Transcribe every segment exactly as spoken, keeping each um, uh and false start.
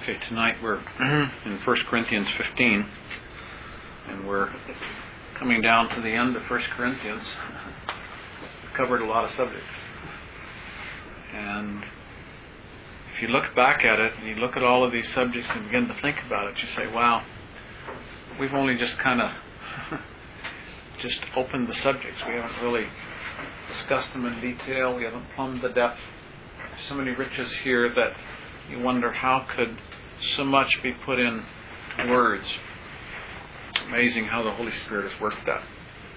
Okay, tonight we're in First Corinthians fifteen, and we're coming down to the end of First Corinthians. We've covered a lot of subjects. And if you look back at it, and you look at all of these subjects and begin to think about it, you say, wow, we've only just kind of just opened the subjects. We haven't really discussed them in detail. We haven't plumbed the depth. There's so many riches here that you wonder how could so much be put in words. Amazing how the Holy Spirit has worked that.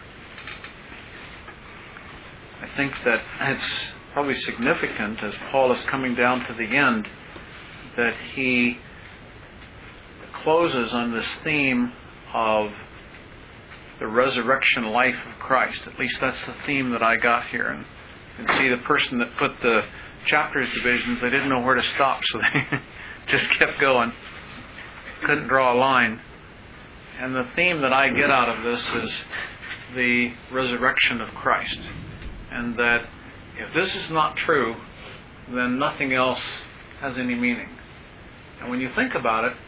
I think that it's probably significant as Paul is coming down to the end that he closes on this theme of the resurrection life of Christ. At least that's the theme that I got here. And, and see, the person that put the chapters divisions, they didn't know where to stop, so they just kept going. Couldn't draw a line. And the theme that I get out of this is the resurrection of Christ. And that if this is not true, then nothing else has any meaning. And when you think about it,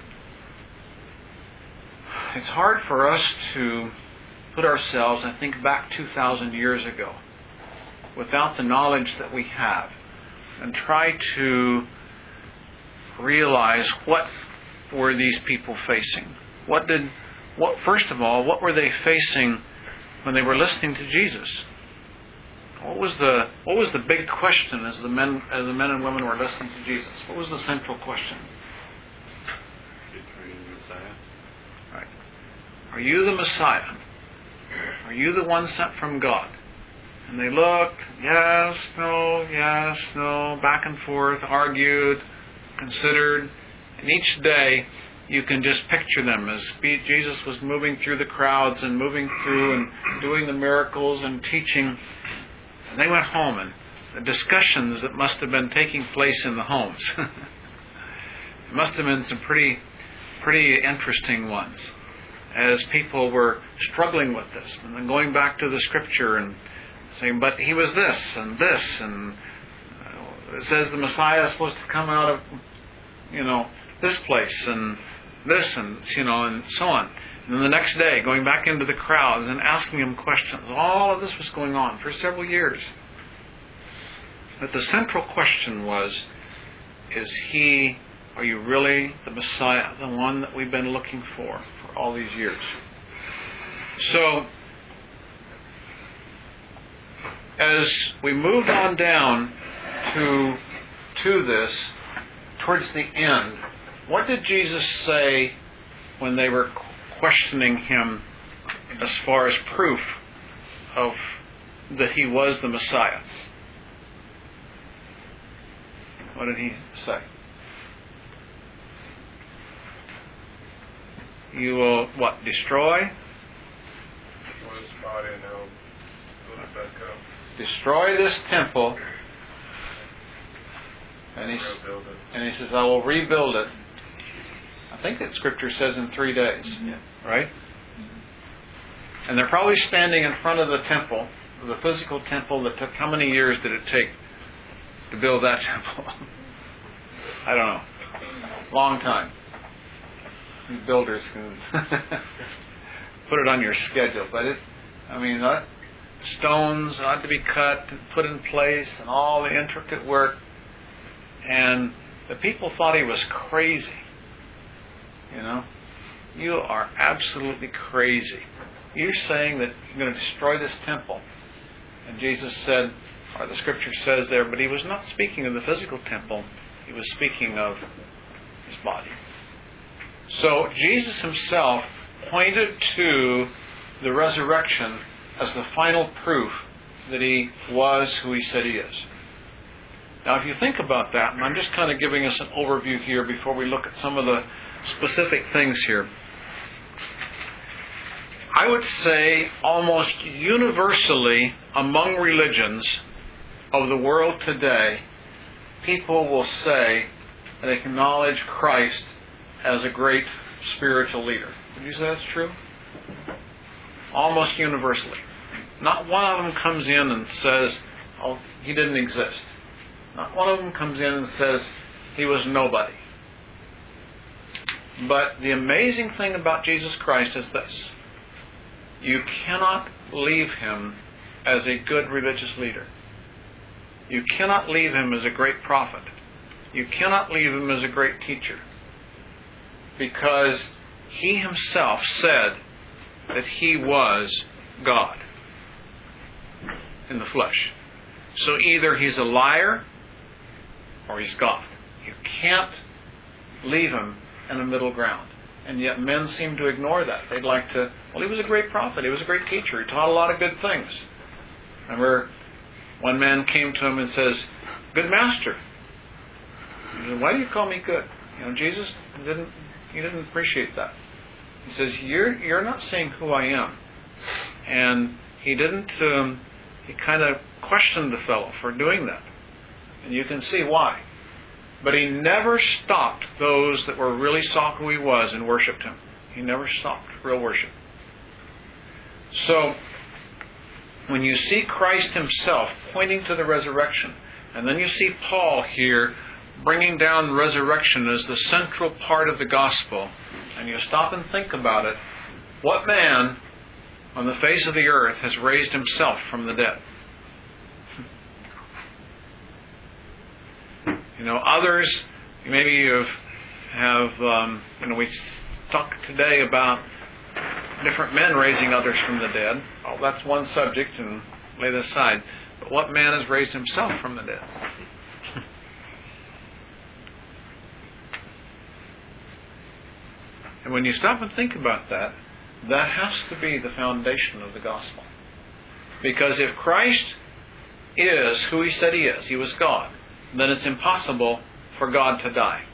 it's hard for us to put ourselves, I think, back two thousand years ago without the knowledge that we have and try to realize what were these people facing. What did, what first of all, what were they facing when they were listening to Jesus? What was the what was the big question as the men as the men and women were listening to Jesus? What was the central question? Are you the Messiah? Right. Are you the Messiah? Are you the one sent from God? And they looked, yes, no, yes, no, back and forth, argued, considered. And each day you can just picture them as Jesus was moving through the crowds and moving through and doing the miracles and teaching. And they went home, and the discussions that must have been taking place in the homes. It must have been some pretty, pretty interesting ones as people were struggling with this and then going back to the Scripture and saying, but he was this and this, and it says the Messiah is supposed to come out of, you know, this place and this and, you know, and so on. And then the next day, going back into the crowds and asking him questions. All of this was going on for several years. But the central question was, is he, are you really the Messiah, the one that we've been looking for for all these years? So, as we moved on down to, to this, towards the end, what did Jesus say when they were questioning him as far as proof of that he was the Messiah? What did he say? You will, what, destroy? Destroy his body and he'll build it back up. Destroy this temple. And he, and he says, I will rebuild it. I think that Scripture says in three days. Yeah. Right? And they're probably standing in front of the temple, the physical temple that took, how many years did it take to build that temple? I don't know. Long time. You builders can put it on your schedule. But it, I mean, uh, stones had to be cut and put in place and all the intricate work. And the people thought he was crazy. You know, you are absolutely crazy. You're saying that you're going to destroy this temple. And Jesus said, or the Scripture says there, but he was not speaking of the physical temple. He was speaking of his body. So Jesus himself pointed to the resurrection as the final proof that he was who he said he is. Now, if you think about that, and I'm just kind of giving us an overview here before we look at some of the specific things here. I would say almost universally among religions of the world today, people will say and acknowledge Christ as a great spiritual leader. Would you say that's true? Almost universally. Not one of them comes in and says, oh, he didn't exist. Not one of them comes in and says he was nobody. But the amazing thing about Jesus Christ is this. You cannot leave Him as a good religious leader. You cannot leave Him as a great prophet. You cannot leave Him as a great teacher. Because He Himself said that He was God in the flesh. So either He's a liar or He's God. You can't leave Him in a middle ground. And yet men seem to ignore that. They'd like to, well, He was a great prophet. He was a great teacher. He taught a lot of good things. Remember, one man came to Him and says, "Good master." He said, "Why do you call me good?" You know, Jesus didn't, He didn't appreciate that. He says, you're, you're not saying who I am. And He didn't, um, He kind of questioned the fellow for doing that. And you can see why. But He never stopped those that were really saw who He was and worshipped Him. He never stopped real worship. So, when you see Christ Himself pointing to the resurrection, and then you see Paul here bringing down resurrection as the central part of the gospel, and you stop and think about it, what man on the face of the earth has raised himself from the dead? You know, others, maybe you have, have um, you know, we talked today about different men raising others from the dead. Oh, that's one subject, and lay that aside. But what man has raised himself from the dead? And when you stop and think about that, that has to be the foundation of the gospel. Because if Christ is who He said He is, He was God, then it's impossible for God to die.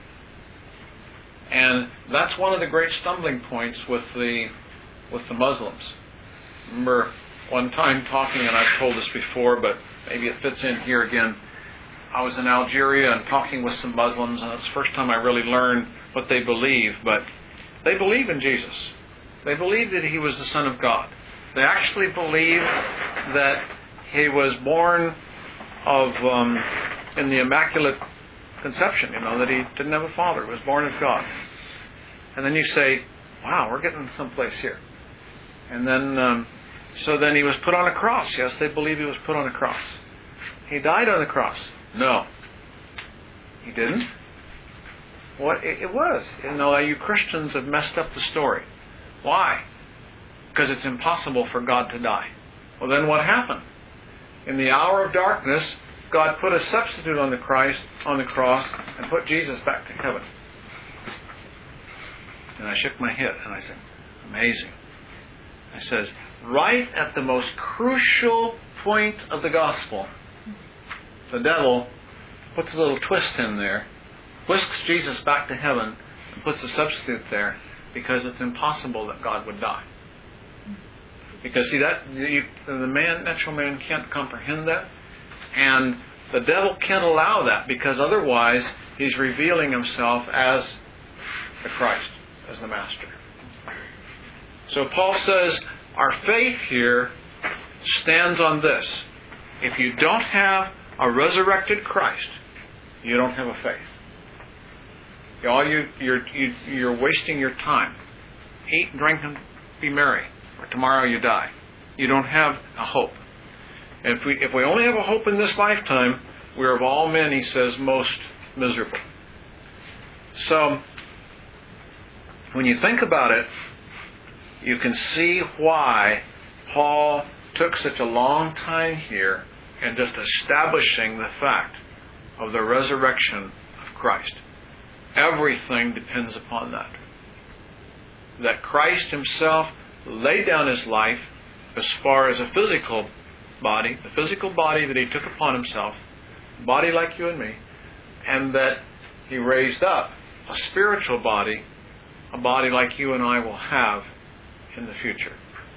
And that's one of the great stumbling points with the with the Muslims. Remember one time talking, and I've told this before, but maybe it fits in here again. I was in Algeria and talking with some Muslims, and it's the first time I really learned what they believe. But they believe in Jesus. They believe that He was the Son of God. They actually believe that He was born of um, in the Immaculate Conception, you know, that He didn't have a father. He was born of God. And then you say, wow, we're getting someplace here. And then, um, so then He was put on a cross. Yes, they believe He was put on a cross. He died on the cross. No. He didn't. What? It, it was. You know, you Christians have messed up the story. Why? Because it's impossible for God to die. Well, then what happened? In the hour of darkness, God put a substitute on the Christ, on the cross, and put Jesus back to heaven. And I shook my head and I said, amazing. I says, right at the most crucial point of the gospel, the devil puts a little twist in there, whisks Jesus back to heaven, and puts a substitute there, because it's impossible that God would die. Because see, that you, the man, natural man, can't comprehend that, and the devil can't allow that, because otherwise he's revealing himself as the Christ, as the Master. So Paul says, our faith here stands on this. If you don't have a resurrected Christ, you don't have a faith. All you, you're, you, you're wasting your time. Eat, drink, and be merry, or tomorrow you die. You don't have a hope. And if we, if we only have a hope in this lifetime, we're of all men, he says, most miserable. So, when you think about it, you can see why Paul took such a long time here in just establishing the fact of the resurrection of Christ. Everything depends upon that. That Christ Himself laid down His life as far as a physical body, the physical body that He took upon Himself, a body like you and me, and that He raised up a spiritual body, a body like you and I will have in the future.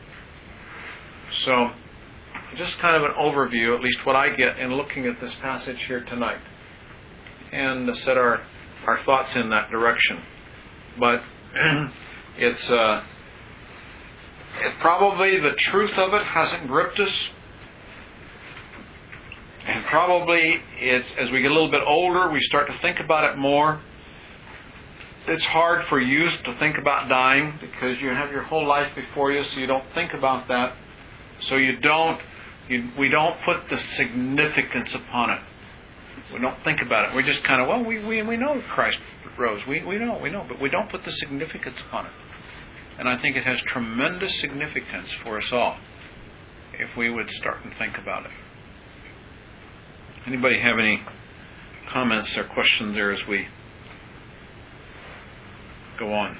So, just kind of an overview, at least what I get in looking at this passage here tonight, and to set our, our thoughts in that direction. But it's uh, it probably the truth of it hasn't gripped us, and probably it's as we get a little bit older, we start to think about it more. it's hard for youth to think about dying because you have your whole life before you, so you don't think about that. So you don't, you, we don't put the significance upon it. We don't think about it. We just kind of, well, we, we, we know Christ rose. We, we know, we know, but we don't put the significance upon it. And I think it has tremendous significance for us all if we would start and think about it. Anybody have any comments or questions there as we go on?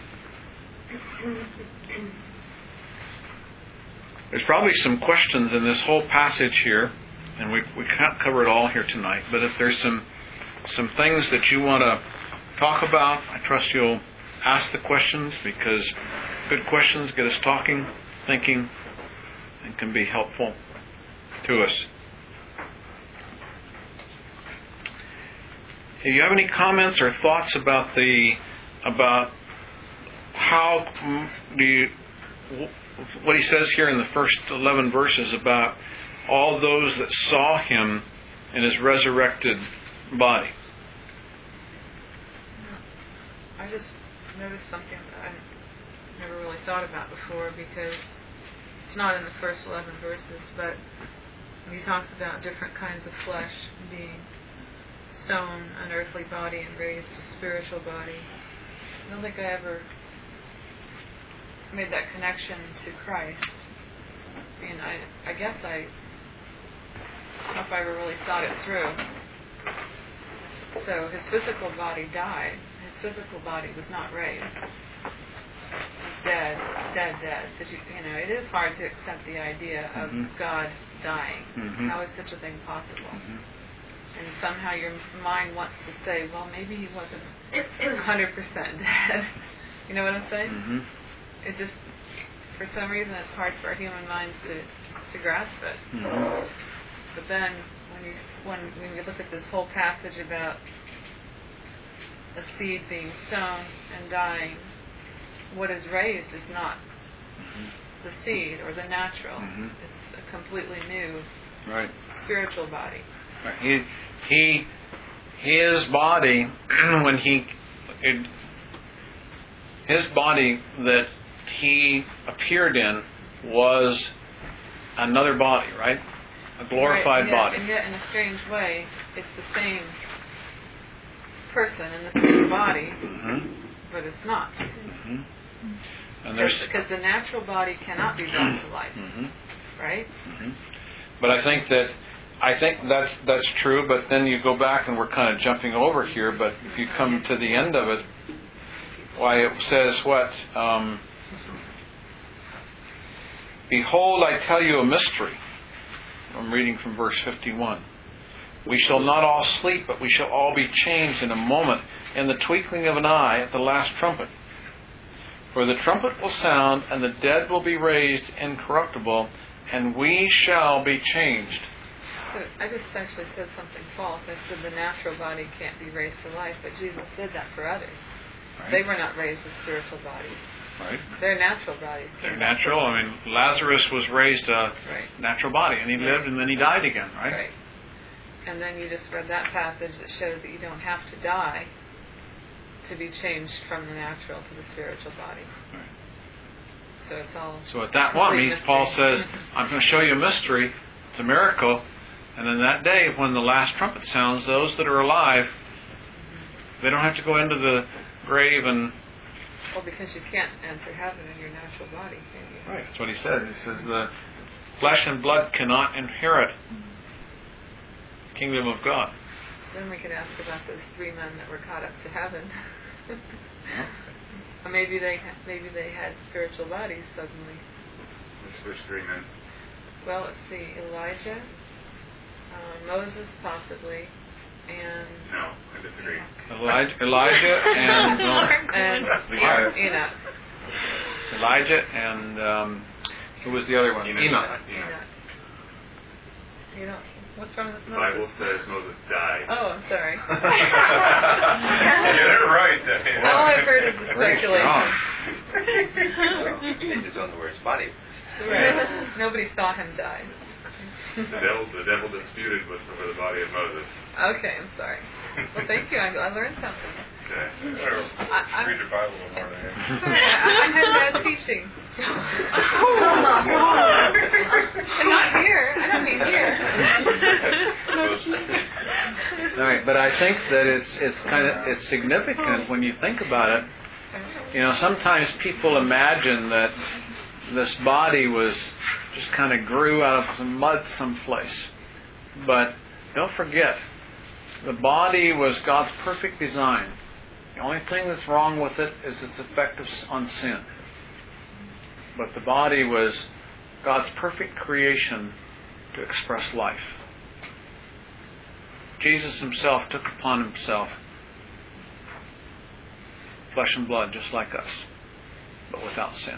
There's probably some questions in this whole passage here, and we we can't cover it all here tonight, but if there's some some things that you want to talk about, I trust you'll ask the questions, because good questions get us talking, thinking, and can be helpful to us. Do you have any comments or thoughts about the about how do you what he says here in the first eleven verses about all those that saw him in his resurrected body? I just noticed something that I never really thought about before, because it's not in the first eleven verses, but he talks about different kinds of flesh being sown an earthly body and raised a spiritual body. I don't think I ever made that connection to Christ. I mean, I, I guess I don't know if I ever really thought it through. So his physical body died. His physical body was not raised. It was dead, dead, dead. Because, you, you know, it is hard to accept the idea of mm-hmm. God dying. Mm-hmm. How is such a thing possible? Mm-hmm. And somehow your mind wants to say, well, maybe he wasn't one hundred percent dead. You know what I'm saying? Mm-hmm. It just, for some reason, it's hard for our human minds to, to grasp it. Mm-hmm. But then, when you when when you look at this whole passage about a seed being sown and dying, what is raised is not mm-hmm. the seed or the natural. Mm-hmm. It's a completely new right. spiritual body. Right. He he his body when he it, his body that he appeared in was another body, right? A glorified right, and yet, body. And yet, in a strange way, it's the same person in the same body, mm-hmm. but it's not. Mm-hmm. And there's because the natural body cannot be brought to life, mm-hmm. right? Mm-hmm. But I think that I think that's that's true. But then you go back, and we're kind of jumping over here. But if you come to the end of it, why it says what? Um, Behold, I tell you a mystery. I'm reading from verse fifty-one. We shall not all sleep, but we shall all be changed in a moment, in the twinkling of an eye, at the last trumpet. For the trumpet will sound, and the dead will be raised incorruptible, and we shall be changed. So I just actually said something false. I said the natural body can't be raised to life, but Jesus did that for others. Right. They were not raised with spiritual bodies. Right. Their natural bodies. They're natural. I mean, Lazarus was raised a right. natural body, and he right. lived, and then he died again, right? Right. And then you just read that passage that shows that you don't have to die to be changed from the natural to the spiritual body. Right. So it's all... So at that one, means Paul says, I'm going to show you a mystery. It's a miracle. And then that day, when the last trumpet sounds, those that are alive, they don't have to go into the grave and... Well, because you can't enter heaven in your natural body, can you? Right, that's what he said. He says the flesh and blood cannot inherit the kingdom of God. Then we could ask about those three men that were caught up to heaven. Yeah. Or maybe they maybe they had spiritual bodies suddenly. Which, which three men? Well, let's see, Elijah, uh, Moses possibly, and... No, I disagree. Elijah, Elijah and... and Enoch. Enoch. Elijah and... Um, who was the other one? Enoch. Enoch. Enoch. You know, what's wrong with The Moses? Bible says Moses died. Oh, I'm sorry. Yeah, they're right. Then. All I've heard is the speculation. They just own the words body. Right. Nobody saw him die. The devil, the devil disputed with over the body of Moses. Okay, I'm sorry. Well, thank you. I, I learned something. Okay. You better I- read your Bible a little more than I, I had bad teaching. Not here. I don't mean here. All right, but I think that it's it's kind of it's significant when you think about it. You know, sometimes people imagine that this body was just kind of grew out of some mud someplace, but don't forget, the body was God's perfect design. The only thing that's wrong with it is its effect on sin. But the body was God's perfect creation to express life. Jesus himself took upon himself flesh and blood just like us, but without sin.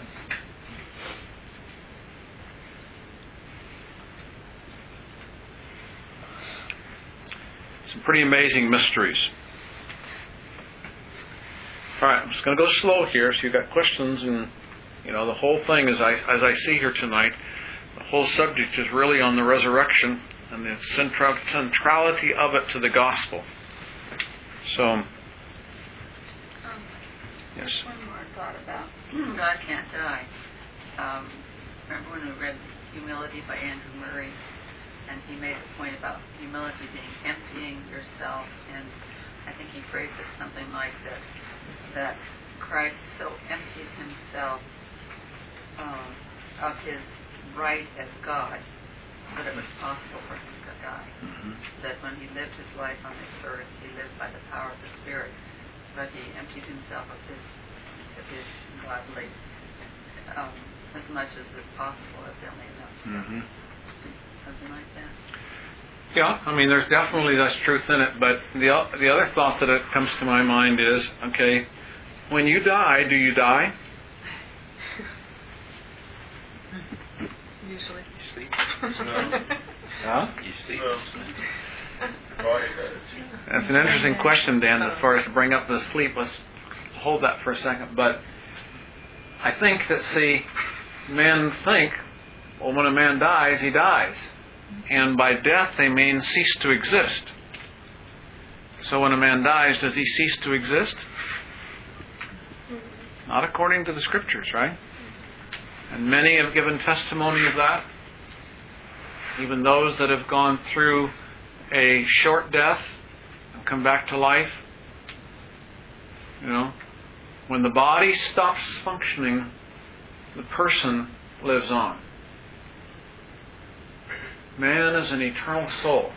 Some pretty amazing mysteries. All right, I'm just going to go slow here, so you've got questions, and you know the whole thing, as I as I see here tonight, the whole subject is really on the resurrection and the central, centrality of it to the gospel. So, Um, yes. One more thought about God can't die. Um, remember when we read Humility by Andrew Murray, and he made a point about humility being emptying yourself, and I think he phrased it something like this, that Christ so emptied himself um, of his right as God that it was possible for him to die. Mm-hmm. That when he lived his life on this earth, he lived by the power of the Spirit, but he emptied himself of his of his godly um, as much as is possible, if only enough. Mm-hmm. Something like that. Yeah, I mean, there's definitely that's truth in it, but the the other thought that it comes to my mind is, okay, when you die, do you die? Usually. You sleep. No. Huh? You sleep. No. Your body does. That's an interesting question, Dan, as far as to bring up the sleep. Let's hold that for a second. But I think that, see, men think, well, when a man dies, he dies. And by death, they mean cease to exist. So when a man dies, does he cease to exist? Not according to the Scriptures, right? And many have given testimony of that. Even those that have gone through a short death and come back to life. You know, when the body stops functioning, the person lives on. Man is an eternal soul.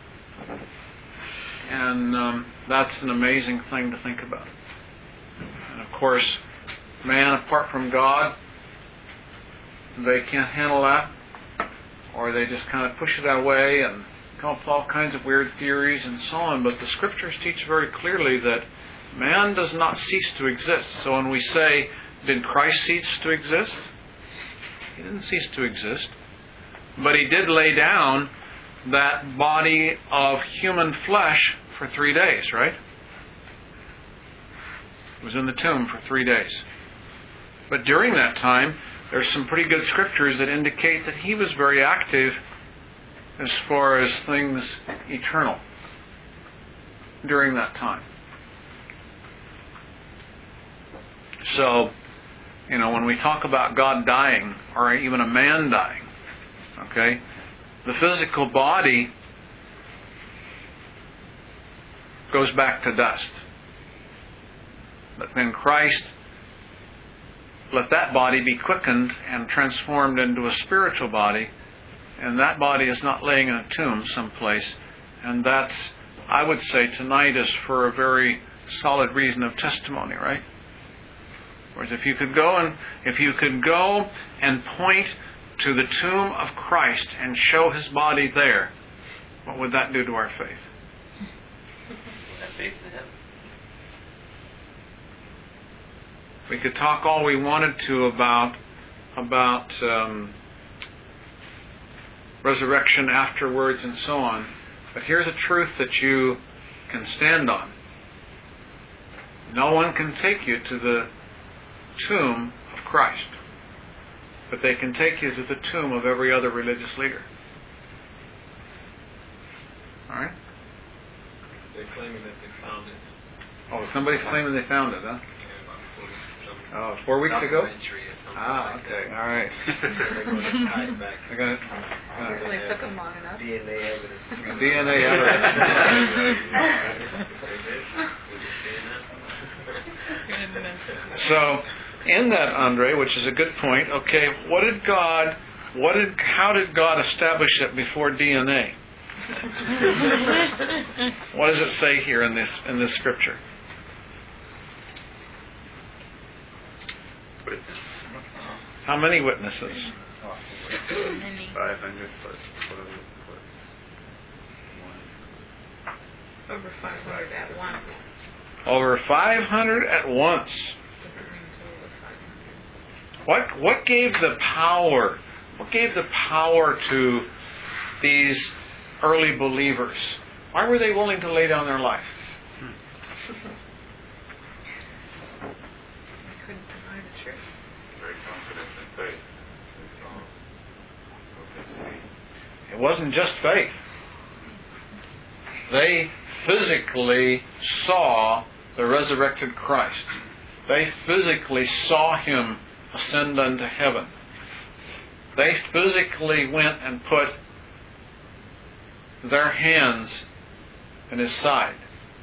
And um, that's an amazing thing to think about. And of course, man apart from God, they can't handle that, or they just kind of push it away and come up with all kinds of weird theories and so on. But the Scriptures teach very clearly that man does not cease to exist. So when we say, did Christ cease to exist? He didn't cease to exist. But he did lay down that body of human flesh for three days, right? It was in the tomb for three days. But during that time, there's some pretty good scriptures that indicate that he was very active as far as things eternal during that time. So, you know, when we talk about God dying, or even a man dying, okay, the physical body goes back to dust. But then Christ let that body be quickened and transformed into a spiritual body, and that body is not laying in a tomb someplace. And that's, I would say, tonight is for a very solid reason of testimony, right? Whereas if you could go and if you could go and point to the tomb of Christ and show his body there, what would that do to our faith? Faith in him. We could talk all we wanted to about about um, resurrection afterwards and so on, but here's a truth that you can stand on. No one can take you to the tomb of Christ, but they can take you to the tomb of every other religious leader. All right? they're claiming that they found it. Oh, somebody's claiming they found it, huh? Yeah, about forty some. Oh, four weeks ago? Documentary or something Ah, like okay, that. all right. So they're going to tie it back. They're gonna, Well, they took them long enough. D N A evidence. D N A evidence. So, in that, Andre, which is a good point, okay, what did God, what did, how did God establish it before D N A? What does it say here in this in this scripture? How many witnesses? Five hundred plus twelve plus one. Over five hundred at once. Over five hundred at once. Doesn't mean it's over five hundred. What what gave the power? What gave the power to these early believers? Why were they willing to lay down their life? They couldn't deny the truth. Very confident in faith. That's all. What they see. It wasn't just faith. They physically saw the resurrected Christ. They physically saw Him ascend unto heaven. They physically went and put their hands in His side.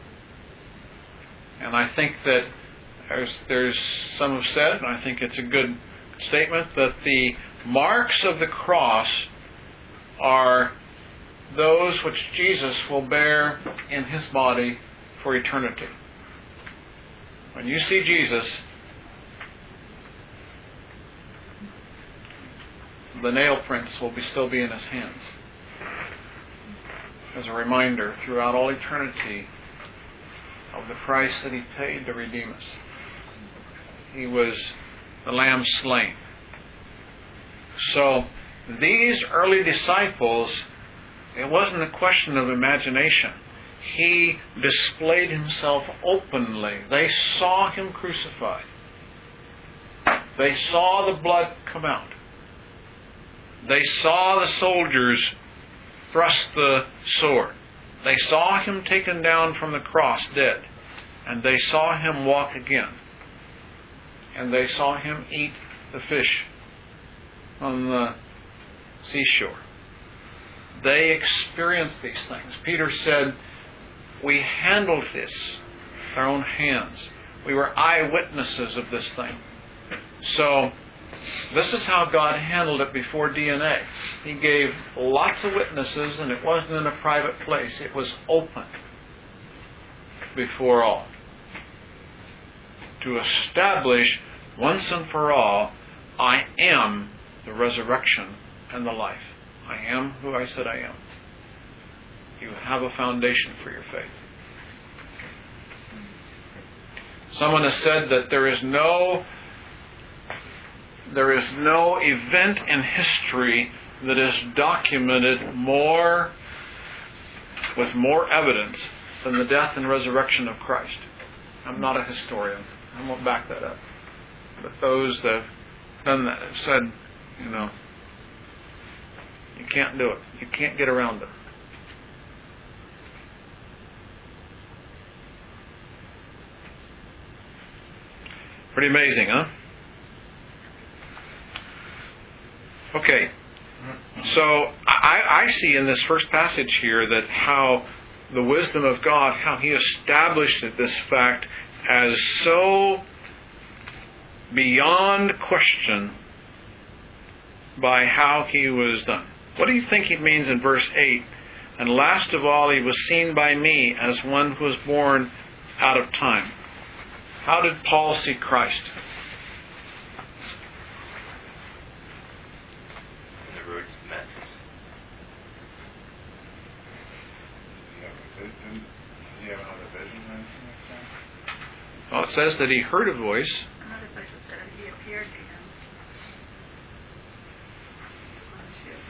And I think that there's, there's some have said, and I think it's a good statement, that the marks of the cross are those which Jesus will bear in His body for eternity. When you see Jesus, the nail prints will be still be in His hands as a reminder throughout all eternity of the price that He paid to redeem us. He was the Lamb slain. So these early disciples, it wasn't a question of imagination. He displayed Himself openly. They saw Him crucified. They saw the blood come out. They saw the soldiers thrust the sword. They saw Him taken down from the cross dead. And they saw Him walk again. And they saw Him eat the fish on the seashore. They experienced these things. Peter said, we handled this with our own hands. We were eyewitnesses of this thing. So, this is how God handled it before D N A. He gave lots of witnesses, and it wasn't in a private place. It was open before all. To establish once and for all, I am the resurrection and the life. I am who I said I am. You have a foundation for your faith. Someone has said that there is no there is no event in history that is documented more with more evidence than the death and resurrection of Christ. I'm not a historian. I won't back that up. But those that have done that have said, you know, you can't do it. You can't get around it. Pretty amazing, huh? Okay. So I, I see in this first passage here that how the wisdom of God, how He established this fact as so beyond question by how He was done. What do you think He means in verse eight? And last of all, He was seen by me as one who was born out of time. How did Paul see Christ? In the root masses. Didn't he have another vision or anything like that? Well, it says that He heard a voice. Another place it said He appeared to him. On a ship,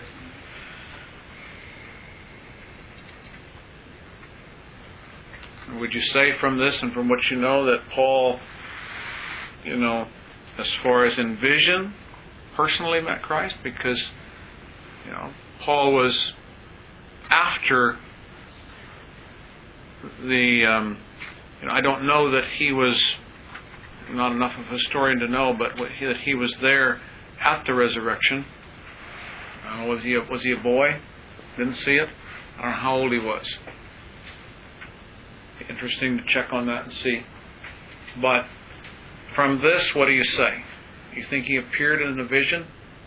isn't it? Would you say from this and from what you know that Paul, you know, as far as in vision, personally met Christ? Because, you know, Paul was after the um, you know, I don't know that he was not enough of a historian to know, but what he, that he was there at the resurrection. Uh, was he a, was he a boy? Didn't see it. I don't know how old he was. Interesting to check on that and see. But from this, what do you say? You think he appeared in a vision?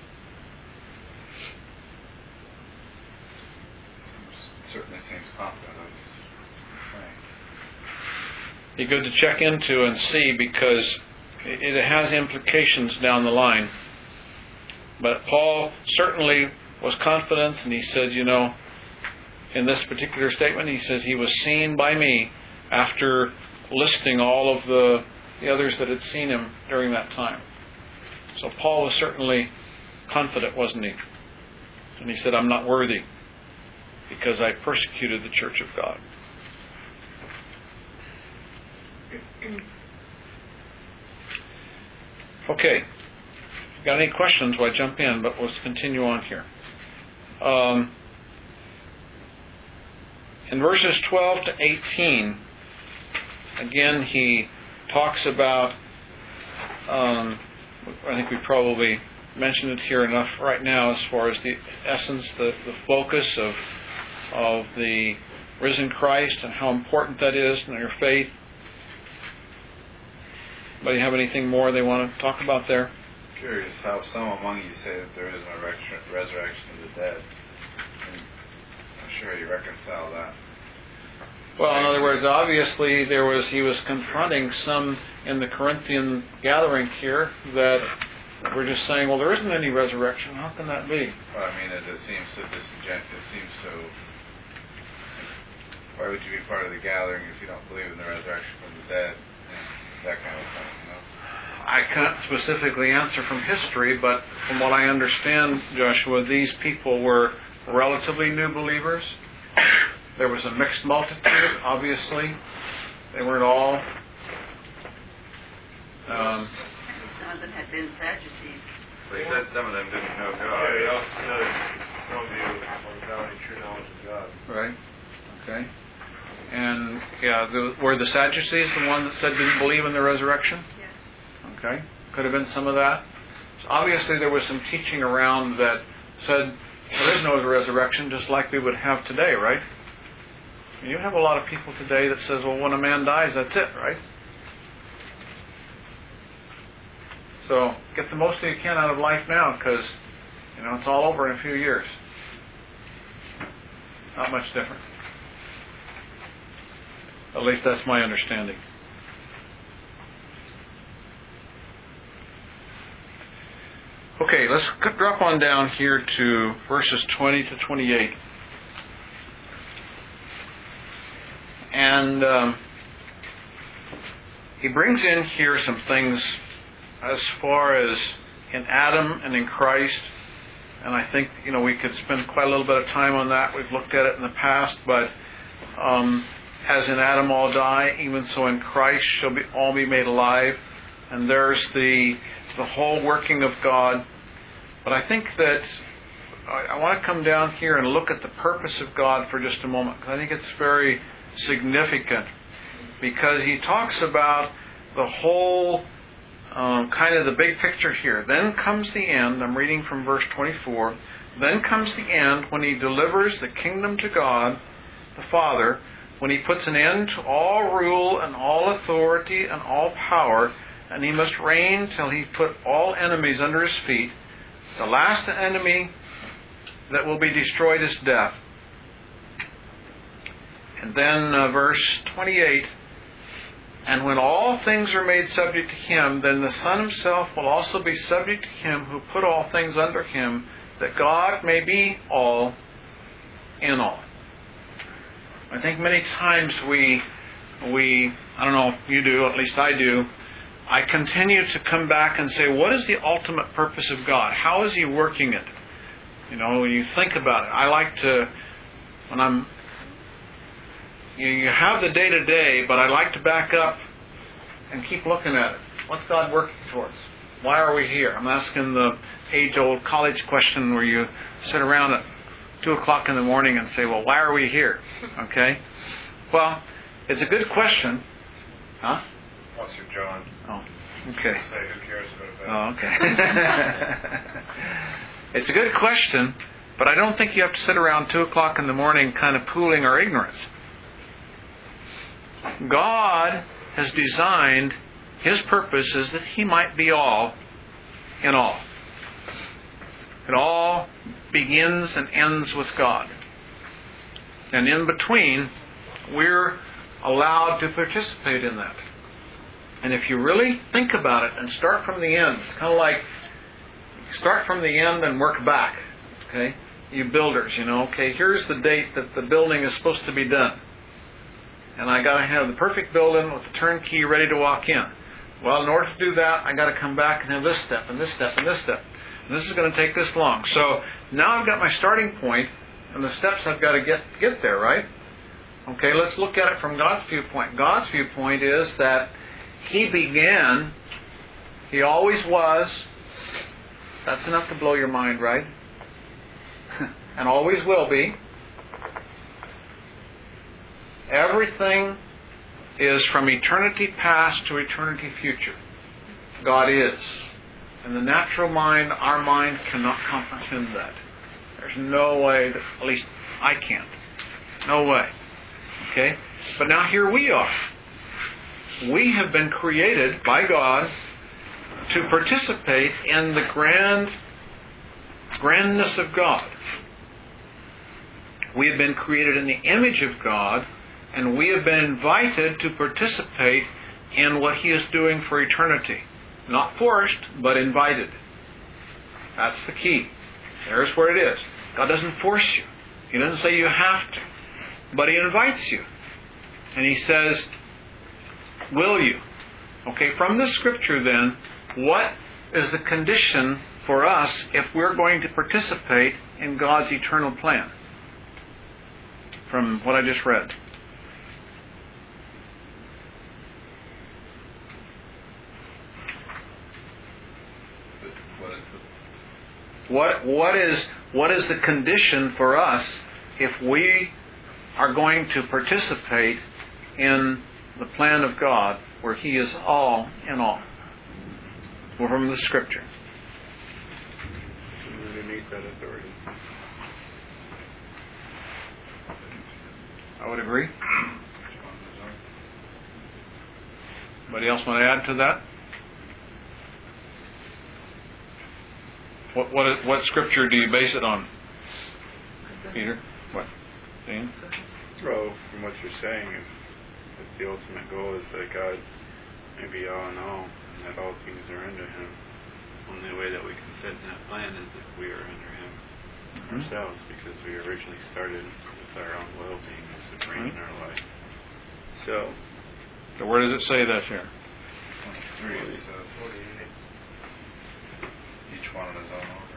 Certainly seems confident. Be good to check into and see, because it, it has implications down the line. But Paul certainly was confident, and he said, you know, in this particular statement, he says he was seen by me, after listing all of the, the others that had seen him during that time. So Paul was certainly confident, wasn't he? And he said, I'm not worthy, because I persecuted the church of God. Okay. If you've got any questions, well, I jump in, but let's continue on here. Um, in verses twelve to eighteen, again, he talks about, um, I think we probably mentioned it here enough right now as far as the essence, the, the focus of, of the risen Christ and how important that is in your faith. Anybody have anything more they want to talk about there? Curious how some among you say that there is no resurrection of the dead. And I'm sure you reconcile that. Well, in other words, obviously there was he was confronting some in the Corinthian gathering here that were just saying, well, there isn't any resurrection. How can that be? Well, I mean, as it seems so disingenuous, it seems so. Why would you be part of the gathering if you don't believe in the resurrection from the dead? That kind of thing, you know. I can't specifically answer from history, but from what I understand, Joshua, these people were relatively new believers. There was a mixed multitude, obviously. They weren't all. Um, Some of them had been Sadducees. They said some of them didn't know God. Yeah, he also says some of you without any true knowledge of God. right? Okay. And, yeah, the, were the Sadducees the one that said didn't believe in the resurrection? Yes. Okay. Could have been some of that. So obviously there was some teaching around that said there is no resurrection, just like we would have today, right? And you have a lot of people today that says, well, when a man dies, that's it, right? So get the most that you can out of life now, because, you know, it's all over in a few years. Not much different. At least that's my understanding. Okay, let's drop on down here to verses twenty to twenty-eight. And um, he brings in here some things as far as in Adam and in Christ. And I think, you know, we could spend quite a little bit of time on that. We've looked at it in the past, but um, as in Adam all die, even so in Christ shall be all be made alive. And there's the the whole working of God. But I think that I, I want to come down here and look at the purpose of God for just a moment, because I think it's very significant, because he talks about the whole um, kind of the big picture here. Then comes the end. I'm reading from verse twenty-four. Then comes the end, when he delivers the kingdom to God the Father, when he puts an end to all rule and all authority and all power, and he must reign till he put all enemies under his feet. The last enemy that will be destroyed is death. And then uh, verse twenty-eight, and when all things are made subject to him, then the Son himself will also be subject to him who put all things under him, that God may be all in all. I think many times we, we, I don't know if you do, at least I do, I continue to come back and say, what is the ultimate purpose of God? How is he working it? You know, when you think about it, I like to, when I'm, you, you have the day-to-day, but I like to back up and keep looking at it. What's God working towards? Why are we here? I'm asking the age-old college question where you sit around at two o'clock in the morning and say, well, why are we here? Okay? Well, it's a good question. Huh? Pastor John. Oh, okay. Say who cares about that? Oh, okay. It's a good question, but I don't think you have to sit around two o'clock in the morning kind of pooling our ignorance. God has designed, His purpose is that He might be all in all. It all begins and ends with God. And in between, we're allowed to participate in that. And if you really think about it and start from the end, it's kind of like start from the end and work back. Okay? You builders, you know, okay, here's the date that the building is supposed to be done. And I got to have the perfect building with the turnkey ready to walk in. Well, in order to do that, I got to come back and have this step and this step and this step. And this is going to take this long. So now I've got my starting point and the steps I've got to get get there, right? Okay, let's look at it from God's viewpoint. God's viewpoint is that He began, He always was. That's enough to blow your mind, right? And always will be. Everything is from eternity past to eternity future. God is. And the natural mind, our mind, cannot comprehend that. There's no way that, at least I can't. No way. Okay? But now here we are. We have been created by God to participate in the grand grandness of God. We have been created in the image of God, and we have been invited to participate in what He is doing for eternity. Not forced, but invited. That's the key. There's where it is. God doesn't force you. He doesn't say you have to. But He invites you. And He says, will you? Okay, from this scripture then, what is the condition for us if we're going to participate in God's eternal plan? From what I just read. What is the What what is what is the condition for us if we are going to participate in the plan of God where He is all in all? Well, from the scripture. Underneath that authority. I would agree. Anybody else want to add to that? What what what scripture do you base it on, Peter? What? Dan? Well, from what you're saying, if, if the ultimate goal is that God may be all in all, and that all things are under Him, only way that we can fit in that plan is if we are under Him Mm-hmm. ourselves, because we originally started with our own will being supreme in our life. So, So where does it say that here? twenty-three? It says each one in his own order.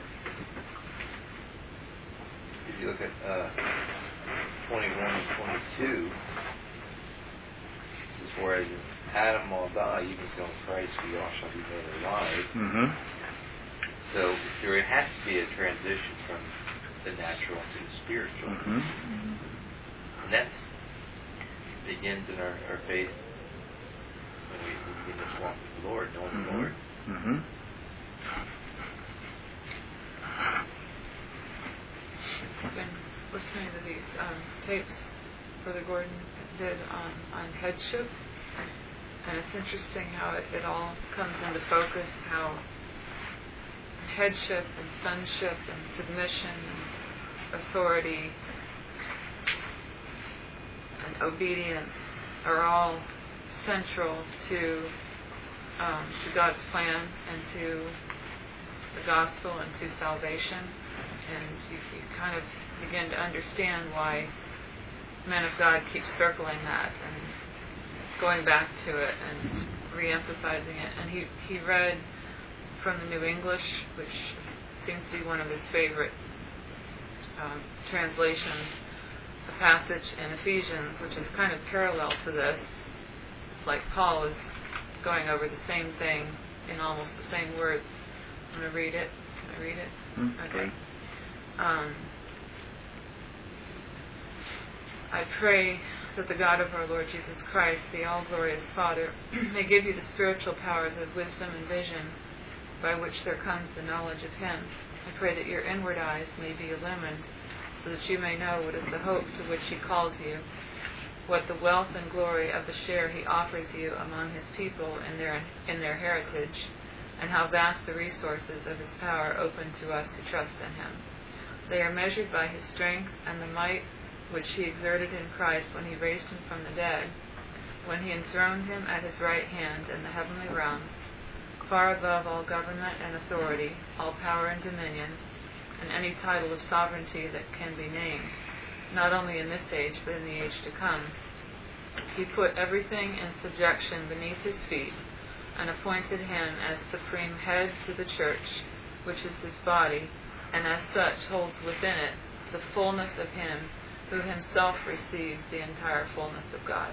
If you look at uh, twenty-one and twenty-two, this is whereas Adam will die, even so in Christ we all shall be made alive. Mm-hmm. So there has to be a transition from the natural to the spiritual. Mm-hmm. And that's begins in our, our faith when we, we begin this walk with the Lord, knowing Mm-hmm. the Lord. Mm-hmm. I've been listening to these um, tapes Brother Gordon did on, on headship, and it's interesting how it, it all comes into focus, how headship and sonship and submission and authority and obedience are all central to um, to God's plan and to the gospel and to salvation. And you, you kind of begin to understand why men of God keep circling that and going back to it and re-emphasizing it. And he, he read from the New English, which seems to be one of his favorite um, translations, a passage in Ephesians, which is kind of parallel to this. It's like Paul is going over the same thing in almost the same words. I'm going to read it. Can I read it? Mm, okay. Um, I pray that the God of our Lord Jesus Christ, the all-glorious Father, may give you the spiritual powers of wisdom and vision, by which there comes the knowledge of Him. I pray that your inward eyes may be illumined, so that you may know what is the hope to which He calls you, what the wealth and glory of the share He offers you among His people in their in their heritage, and how vast the resources of His power open to us who trust in Him. They are measured by His strength and the might which He exerted in Christ when He raised Him from the dead, when He enthroned Him at His right hand in the heavenly realms, far above all government and authority, all power and dominion, and any title of sovereignty that can be named, not only in this age but in the age to come. He put everything in subjection beneath His feet, and appointed Him as supreme head to the church, which is His body, and as such holds within it the fullness of Him who Himself receives the entire fullness of God.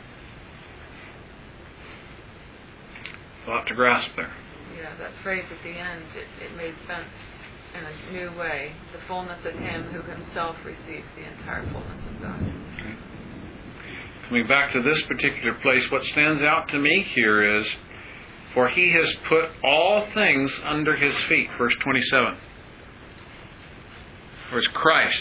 A lot to grasp there. Yeah, that phrase at the end, it, it made sense in a new way. The fullness of Him who Himself receives the entire fullness of God. Okay. Coming back to this particular place, what stands out to me here is, for He has put all things under His feet. Verse twenty-seven. Where's Christ?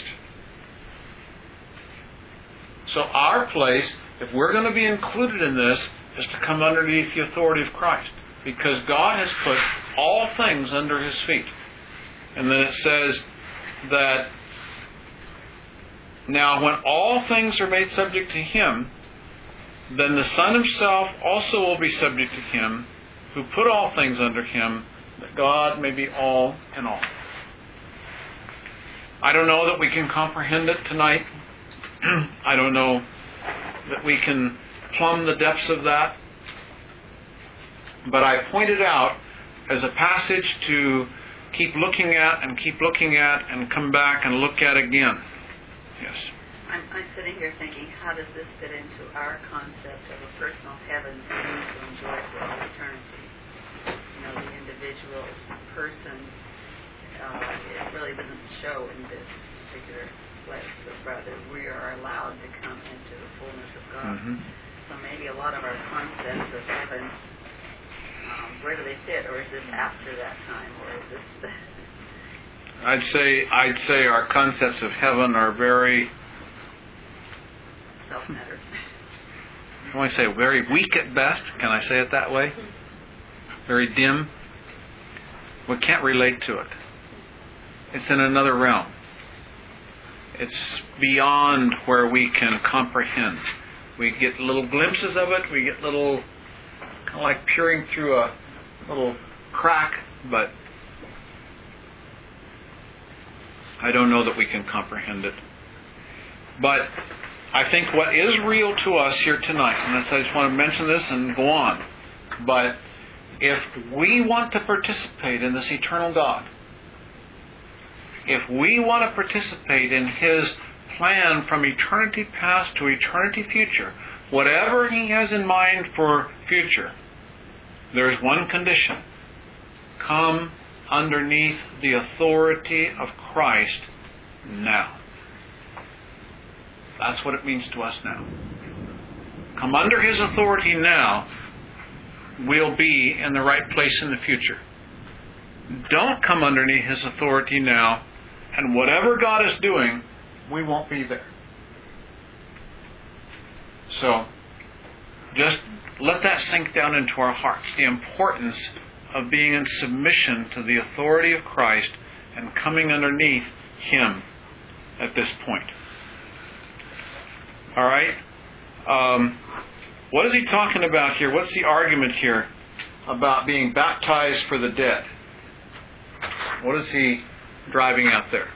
So our place, if we're going to be included in this, is to come underneath the authority of Christ. Because God has put all things under His feet. And then it says that now when all things are made subject to Him, then the Son Himself also will be subject to Him, who put all things under Him, that God may be all in all. I don't know that we can comprehend it tonight. I don't know that we can plumb the depths of that. But I point it out as a passage to keep looking at and keep looking at and come back and look at again. Yes. I'm, I'm sitting here thinking, how does this fit into our concept of a personal heaven for me to enjoy for all eternity? You know, the individual person, uh, it really doesn't show in this particular place, but rather we are allowed to come into the fullness of God. Mm-hmm. So maybe a lot of our concepts of heaven, um, where do they fit? Or is this after that time? Or is this... I'd say I'd say our concepts of heaven are very self-centered. I want to say very weak at best. Can I say it that way? Very dim. We can't relate to it. It's in another realm. It's beyond where we can comprehend. We get little glimpses of it. We get little, kind of like peering through a little crack, but I don't know that we can comprehend it. But I think what is real to us here tonight, and I just want to mention this and go on, but if we want to participate in this eternal God, if we want to participate in His plan from eternity past to eternity future, whatever He has in mind for future, there's one condition. Come underneath the authority of Christ now. That's what it means to us now. Come under His authority now, we'll be in the right place in the future. Don't come underneath His authority now, and whatever God is doing, we won't be there. So, just let that sink down into our hearts, the importance of being in submission to the authority of Christ and coming underneath Him at this point. All right? Um, what is he talking about here? What's the argument here about being baptized for the dead? What is he driving at there?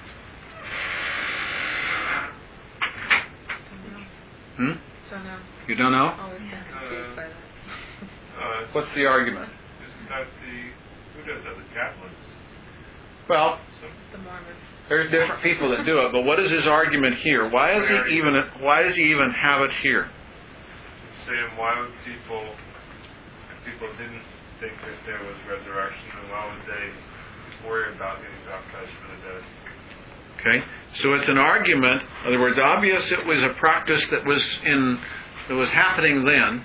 Hmm? Don't know. You don't know? Always been confused by that. Uh, What's the argument? Isn't that the, who does that, the Catholics? Well, So, The Mormons. there's different people that do it, but what is his argument here? Why is he even why does he even have it here? saying why would people, if people didn't think that there was resurrection, then why would they worry about getting baptized for the dead? Okay? So it's an argument. In other words, obvious it was a practice that was in that was happening then.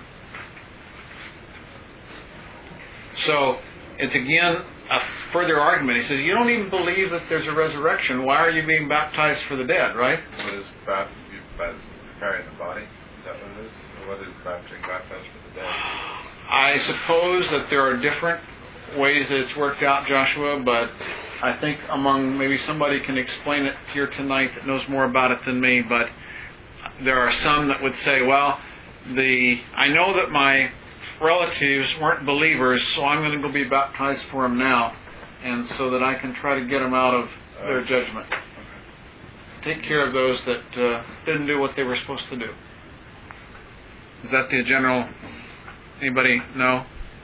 So it's again a further argument. He says, you don't even believe that there's a resurrection. Why are you being baptized for the dead, right? What is baptism? Preparing the body? Is that what it is? Or what is baptism? Baptized for the dead? I suppose that there are different ways that it's worked out, Joshua, but I think among maybe somebody can explain it here tonight that knows more about it than me, but there are some that would say, well, the I know that my relatives weren't believers, so I'm going to go be baptized for them now, and so that I can try to get them out of their judgment. Take care of those that uh, didn't do what they were supposed to do. Is that the general? Anybody know?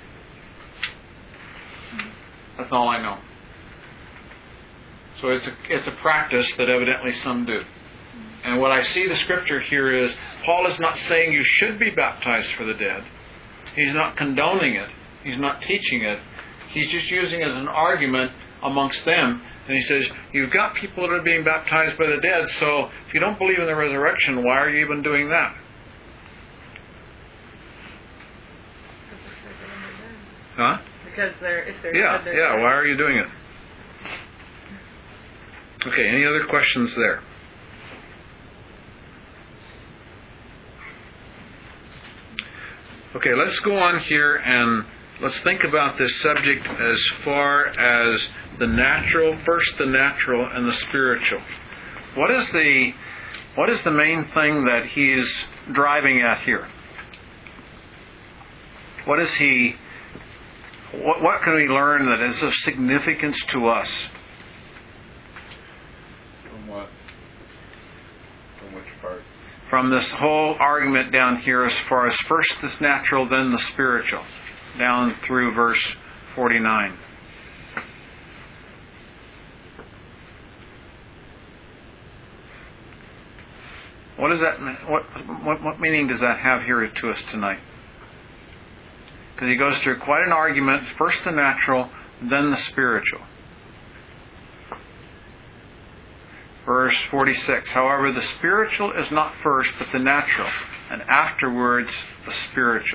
That's all I know. So it's a, it's a practice that evidently some do. And what I see the scripture here is, Paul is not saying you should be baptized for the dead. He's not condoning it. He's not teaching it. He's just using it as an argument amongst them. And he says, you've got people that are being baptized by the dead, so if you don't believe in the resurrection, why are you even doing that? Huh? Because they're, if they're Yeah, dead, they're yeah, dead. why are you doing it? Okay, any other questions there? Okay, let's go on here and let's think about this subject as far as the natural, first the natural and the spiritual. What is the what is the main thing that he's driving at here? What is he what, what can we learn that is of significance to us? From what? From which part? From this whole argument down here as far as first the natural, then the spiritual, down through verse forty-nine. What does that mean? What, what, what meaning does that have here to us tonight? Because he goes through quite an argument, first the natural, then the spiritual. Verse forty-six, however, the spiritual is not first, but the natural, and afterwards the spiritual.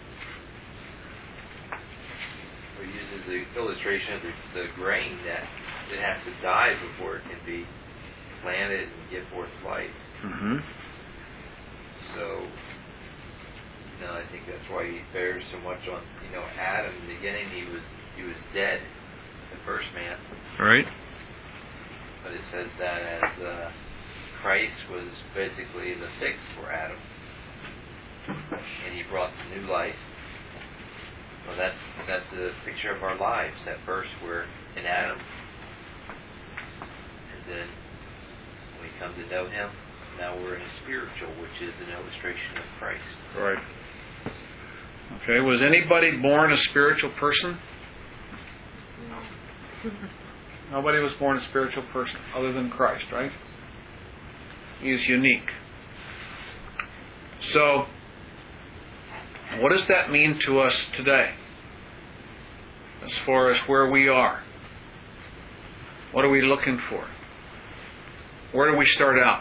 He uses the illustration of the, the grain that it has to die before it can be planted and give forth life. Mm-hmm. So, you know, I think that's why he bears so much on, you know, Adam. In the beginning, he was he was dead, the first man. Right. But it says that as uh, Christ was basically the fix for Adam, and he brought the new life. Well, that's that's a picture of our lives. At first, we're in Adam, and then when we come to know Him, now we're in a spiritual, which is an illustration of Christ. Right. Okay. Was anybody born a spiritual person? Nobody was born a spiritual person other than Christ, right? He is unique. So, what does that mean to us today? As far as where we are? What are we looking for? Where do we start out?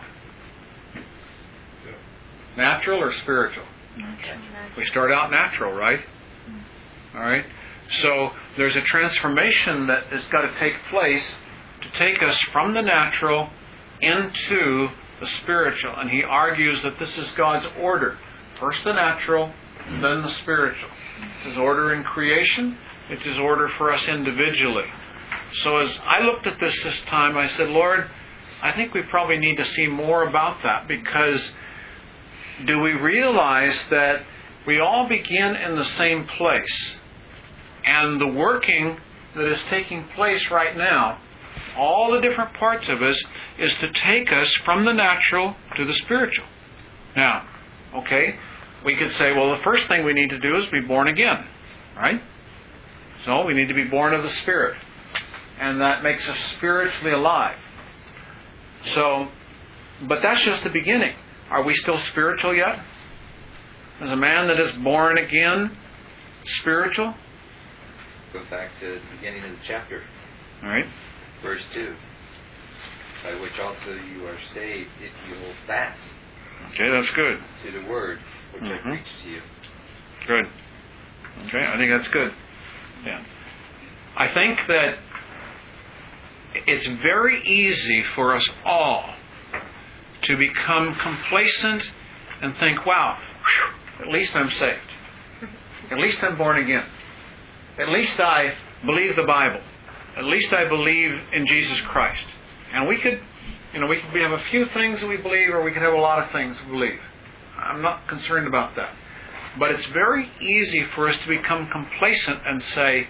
Natural or spiritual? Natural. We start out natural, right? All right. So there's a transformation that has got to take place to take us from the natural into the spiritual. And he argues that this is God's order. First the natural, then the spiritual. It's His order in creation. It's His order for us individually. So as I looked at this this time, I said, Lord, I think we probably need to see more about that, because do we realize that we all begin in the same place? And the working that is taking place right now, all the different parts of us, is to take us from the natural to the spiritual. Now, okay, we could say, well, the first thing we need to do is be born again, right? So we need to be born of the Spirit. And that makes us spiritually alive. So, but that's just the beginning. Are we still spiritual yet? Is a man that is born again spiritual? Go back to the beginning of the chapter, All right. verse two. by which also you are saved if you hold fast Okay, that's good. to the word which Mhm. I preached to you. Good. Okay, I think that's good. Yeah. I think that it's very easy for us all to become complacent and think, wow, whew, at least I'm saved. At least I'm born again. At least I believe the Bible. At least I believe in Jesus Christ. And we could, you know, we could have a few things that we believe, or we could have a lot of things we believe. I'm not concerned about that. But it's very easy for us to become complacent and say,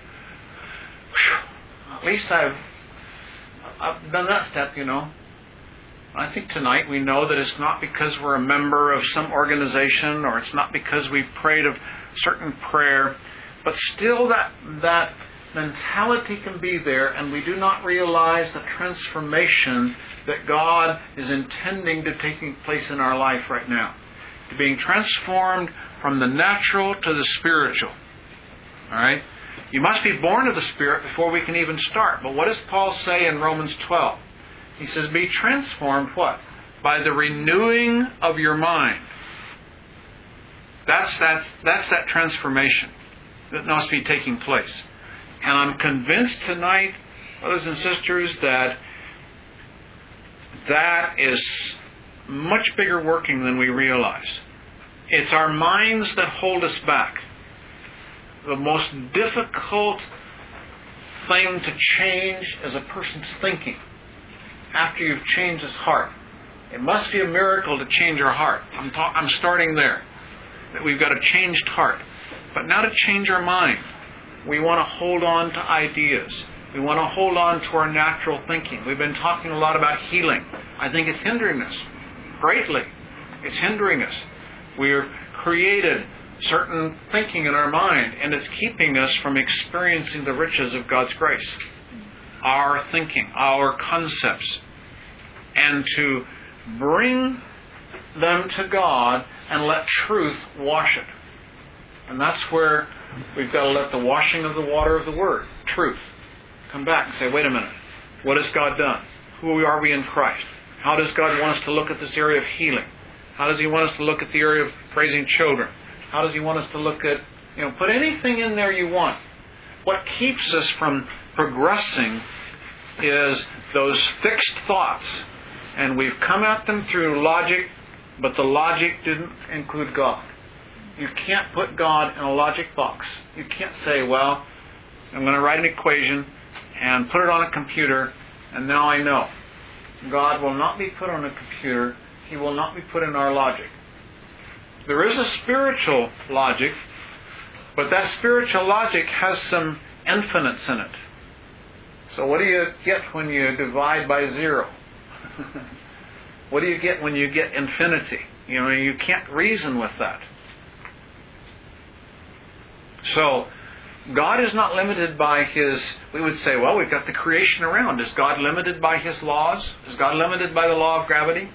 at least I've, I've done that step, you know. I think tonight we know that it's not because we're a member of some organization, or it's not because we've prayed a certain prayer, but still that that mentality can be there, and we do not realize the transformation that God is intending to taking place in our life right now. Being transformed from the natural to the spiritual. All right? You must be born of the Spirit before we can even start. But what does Paul say in Romans twelve? He says, be transformed, what? By the renewing of your mind. That's, that's, that's that transformation that must be taking place. And I'm convinced tonight, brothers and sisters, that that is much bigger working than we realize. It's our minds that hold us back. The most difficult thing to change is a person's thinking after you've changed his heart. It must be a miracle to change our heart. I'm, ta- I'm starting there. That we've got a changed heart. But now to change our mind, we want to hold on to ideas. We want to hold on to our natural thinking. We've been talking a lot about healing. I think it's hindering us greatly. It's hindering us. We're created certain thinking in our mind, and it's keeping us from experiencing the riches of God's grace. Our thinking, our concepts, and to bring them to God and let truth wash it. And that's where we've got to let the washing of the water of the Word, truth, come back and say, wait a minute, what has God done? Who are we in Christ? How does God want us to look at this area of healing? How does He want us to look at the area of raising children? How does He want us to look at, you know, put anything in there you want. What keeps us from progressing is those fixed thoughts. And we've come at them through logic, but the logic didn't include God. You can't put God in a logic box. You can't say, well, I'm going to write an equation and put it on a computer, and now I know. God will not be put on a computer. He will not be put in our logic. There is a spiritual logic, but that spiritual logic has some infinites in it. So what do you get when you divide by zero? What do you get when you get infinity? You know, you can't reason with that. So, God is not limited by His, we would say, well, we've got the creation around. Is God limited by His laws? Is God limited by the law of gravity?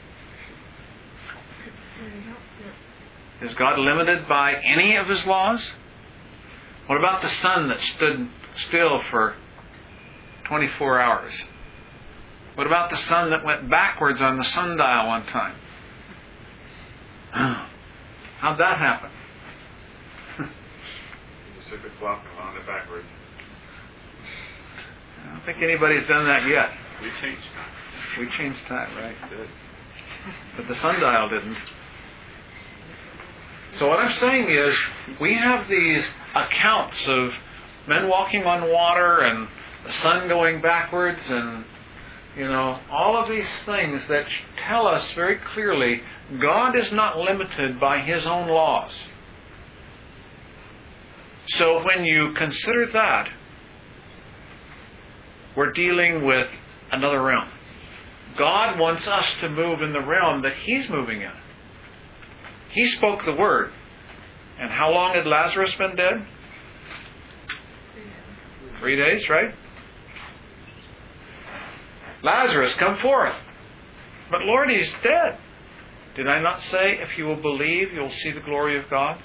Is God limited by any of His laws? What about the sun that stood still for twenty-four hours? What about the sun that went backwards on the sundial one time? How'd that happen? Pacific clock and wound it backwards. I don't think anybody's done that yet. We changed time. We changed time, right? We did. But the sundial didn't. So what I'm saying is, we have these accounts of men walking on water and the sun going backwards and, you know, all of these things that tell us very clearly God is not limited by His own laws. So when you consider that, we're dealing with another realm. God wants us to move in the realm that He's moving in. He spoke the word. And how long had Lazarus been dead? Three days, right? Lazarus, come forth. But Lord, he's dead. Did I not say, if you will believe, you'll see the glory of God?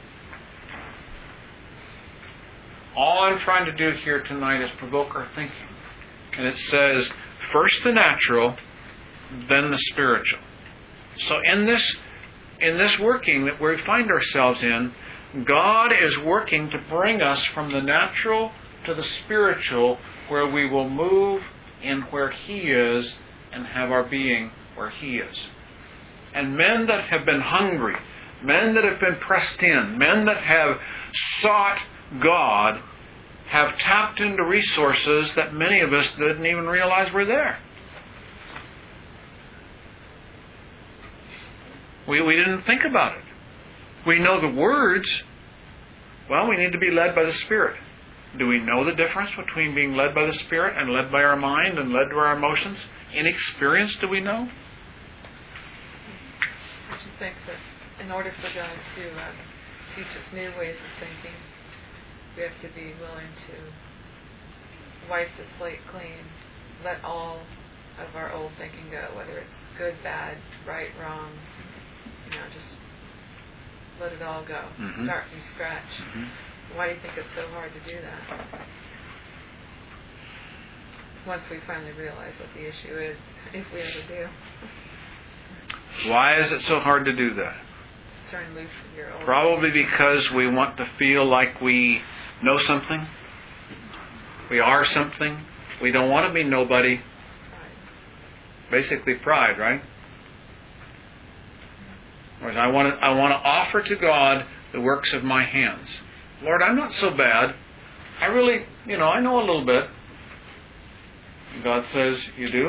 All I'm trying to do here tonight is provoke our thinking. And it says, first the natural, than the spiritual. So in this in this working that we find ourselves in, God is working to bring us from the natural to the spiritual, where we will move in where He is and have our being where He is. And men that have been hungry, men that have been pressed in, men that have sought God, have tapped into resources that many of us didn't even realize were there. We, we didn't think about it. We know the words. Well, we need to be led by the Spirit. Do we know the difference between being led by the Spirit and led by our mind and led to our emotions? In experience, do we know? I should think that in order for God to uh, teach us new ways of thinking, we have to be willing to wipe the slate clean, let all of our old thinking go, whether it's good, bad, right, wrong, you know, just let it all go. Mm-hmm. Start from scratch. Mm-hmm. Why do you think it's so hard to do that? Once we finally realize what the issue is, if we ever do. Why is it so hard to do that? Turn loose of your old Probably because we want to feel like we know something. We are something. We don't want to be nobody. pride. Basically pride, right? Whereas I want to, I want to offer to God the works of my hands. Lord, I'm not so bad. I really, you know, I know a little bit. And God says, you do?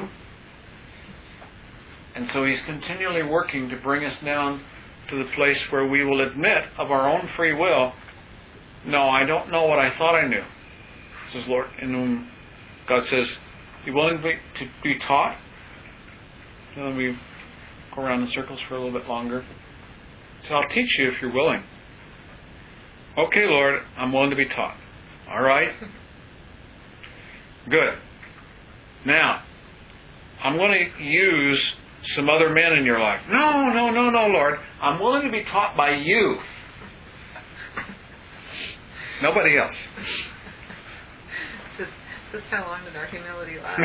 And so He's continually working to bring us down to the place where we will admit of our own free will, no, I don't know what I thought I knew. Says Lord, in whom God says, you willing to be, to be taught? And then we go around in circles for a little bit longer. So I'll teach you if you're willing. Okay, Lord, I'm willing to be taught. All right? Good. Now, I'm going to use some other men in your life. No, no, no, no, Lord. I'm willing to be taught by you. Nobody else. Just, just how long did our humility last?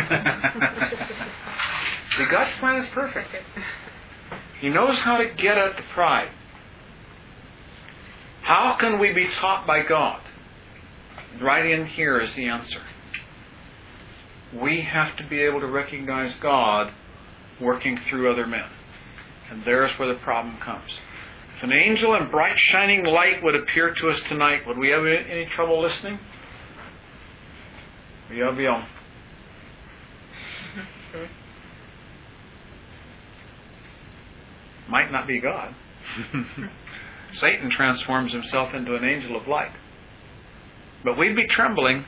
See, God's plan is perfect. He knows how to get at the pride. How can we be taught by God? Right in here is the answer. We have to be able to recognize God working through other men. And there's where the problem comes. If an angel in bright shining light would appear to us tonight, would we have any trouble listening? Bien, bien. Might not be God. Satan transforms himself into an angel of light. But we'd be trembling.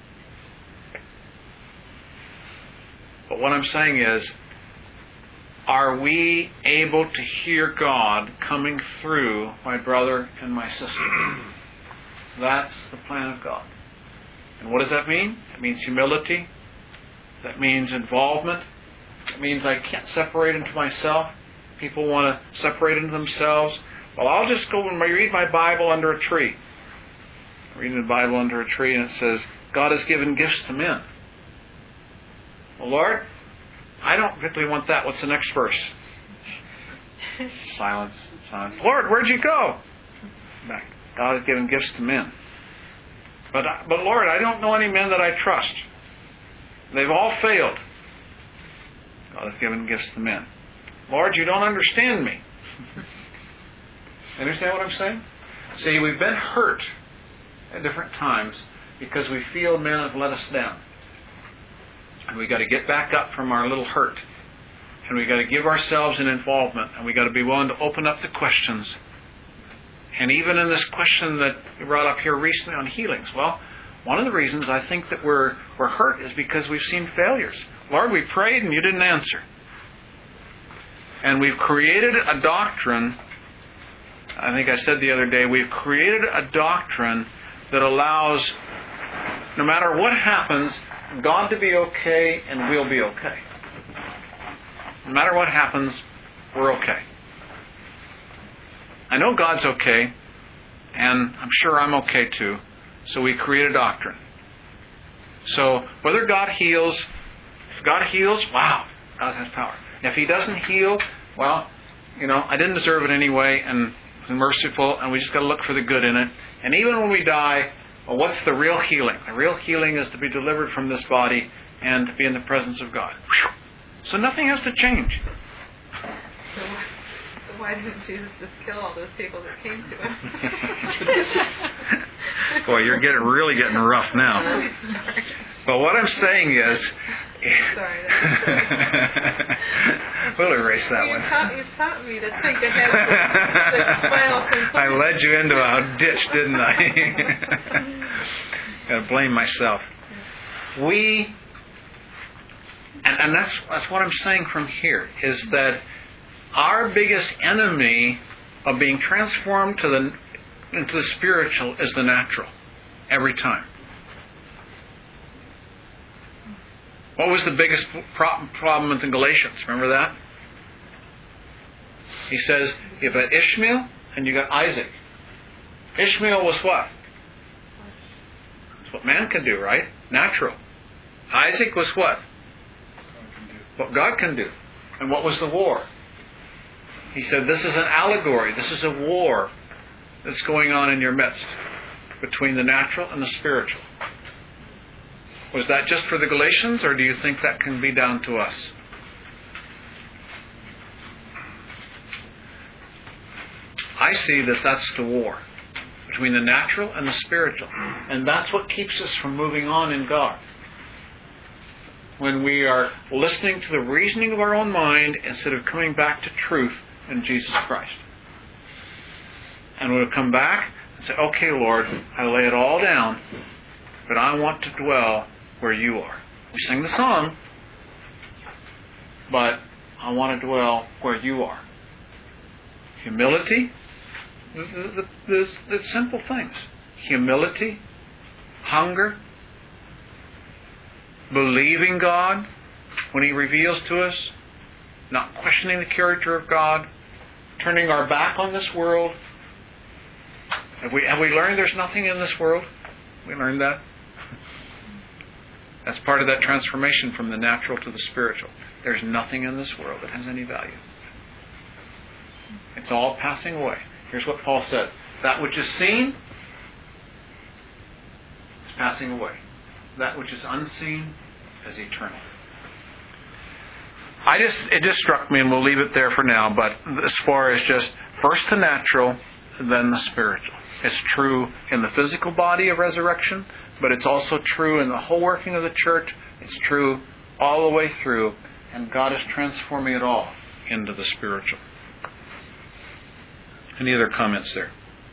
But what I'm saying is, are we able to hear God coming through my brother and my sister? That's the plan of God. And what does that mean? It means humility. That means involvement. It means I can't separate into myself. People want to separate into themselves. Well, I'll just go and read my Bible under a tree. I'm reading the Bible under a tree and it says, God has given gifts to men. Well, Lord, I don't particularly want that. What's the next verse? Silence. Silence. Lord, where'd you go? Back. God has given gifts to men. But, but Lord, I don't know any men that I trust. They've all failed. God has given gifts to men. Lord, you don't understand me. Understand what I'm saying? See, we've been hurt at different times because we feel men have let us down. And we've got to get back up from our little hurt. And we've got to give ourselves an involvement. And we've got to be willing to open up the questions. And even in this question that you brought up here recently on healings, well, one of the reasons I think that we're, we're hurt is because we've seen failures. Lord, we prayed and you didn't answer. And we've created a doctrine, I think I said the other day, we've created a doctrine that allows, no matter what happens, God to be okay and we'll be okay. No matter what happens, we're okay. I know God's okay, and I'm sure I'm okay too, so we create a doctrine. So whether God heals, if God heals, wow, God has power. If He doesn't heal, well, you know, I didn't deserve it anyway, and He's merciful, and we just got to look for the good in it. And even when we die, well, what's the real healing? The real healing is to be delivered from this body and to be in the presence of God. So nothing has to change. So why, so why didn't Jesus just kill all those people that came to Him? Boy, you're getting really getting rough now. But what I'm saying is, Sorry. we'll erase that you one. Taught, you taught me to think ahead to the final conclusion. I led you into a ditch, didn't I? Gotta blame myself. We, and, and that's that's what I'm saying from here, is that our biggest enemy of being transformed to the into the spiritual is the natural, every time. What was the biggest pro- problem in Galatians? Remember that? He says, you've got Ishmael and you got Isaac. Ishmael was what? That's what man can do, right? Natural. Isaac was what? What God can do. And what was the war? He said, this is an allegory. This is a war that's going on in your midst between the natural and the spiritual. Was that just for the Galatians, or do you think that can be down to us? I see that that's the war between the natural and the spiritual. And that's what keeps us from moving on in God. When we are listening to the reasoning of our own mind instead of coming back to truth in Jesus Christ. And we'll come back and say, okay, Lord, I lay it all down, but I want to dwell where you are. We sing the song, but I want to dwell where you are. Humility, the, the, the, the simple things. Humility, hunger, believing God when He reveals to us, not questioning the character of God, turning our back on this world. Have we, have we learned there's nothing in this world? We learned that. That's part of that transformation from the natural to the spiritual. There's nothing in this world that has any value. It's all passing away. Here's what Paul said. That which is seen is passing away. That which is unseen is eternal. I just it just struck me, and we'll leave it there for now, but as far as just first the natural, then the spiritual. It's true in the physical body of resurrection, but it's also true in the whole working of the church. It's true all the way through, and God is transforming it all into the spiritual. Any other comments there?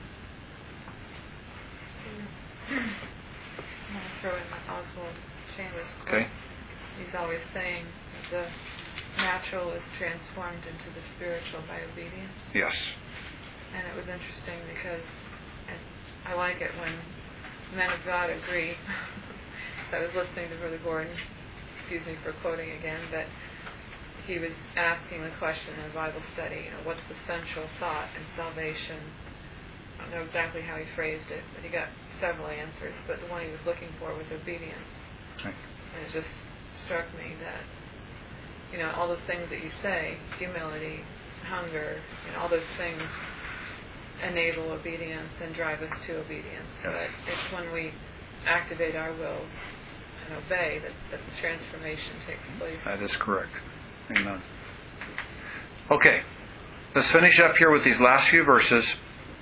I'm going to throw in my Oswald Chambers quote. Okay. He's always saying the natural is transformed into the spiritual by obedience. Yes. And it was interesting because and I like it when men of God agree. So I was listening to Brother Gordon, excuse me for quoting again, but he was asking the question in a Bible study, you know, what's the central thought in salvation? I don't know exactly how he phrased it, but he got several answers, but the one he was looking for was obedience. Okay. And it just struck me that, you know, all those things that you say, humility, hunger, you know, all those things enable obedience and drive us to obedience. Yes. But it's when we activate our wills and obey that, that the transformation takes place. That is correct. Amen. Okay. Let's finish up here with these last few verses.